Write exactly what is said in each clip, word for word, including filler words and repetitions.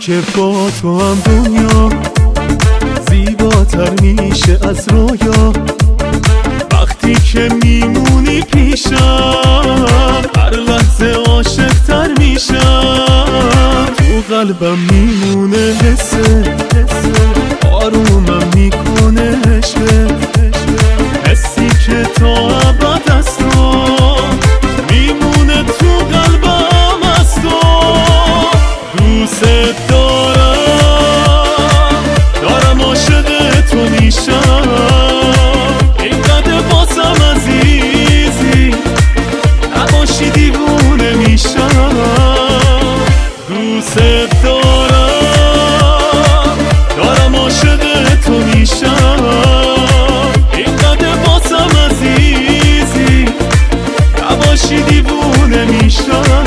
که با تو هم دنیا زیباتر میشه از رویا. وقتی که میمونی پیشم هر لحظه عاشق تر میشم. تو قلبم میمونه حسه آرومم میکنه عشقه، حسی که تا ابد است و میمونه تو قلبم است و دوست دارم دارم عاشق تو میشم. اینقدر بازم عزیزی نباشی دیوونه میشم. دوست دارم دارم عاشق تو میشم. اینقدر بازم عزیزی نباشی دیوونه میشم.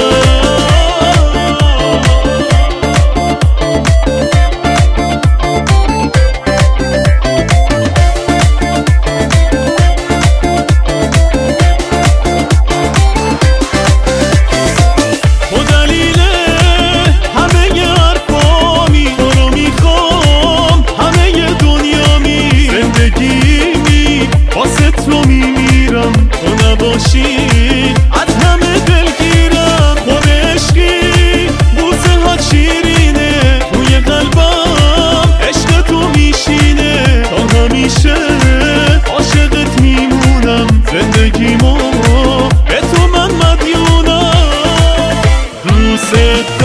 تو میمیرم تو نباشی از همه دلگیرم. خود عشقی بوسه ها شیرینه توی قلبم عشق تو میشینه. تا همیشه عاشقت میمونم زندگیمو به تو من مدیونم. دوست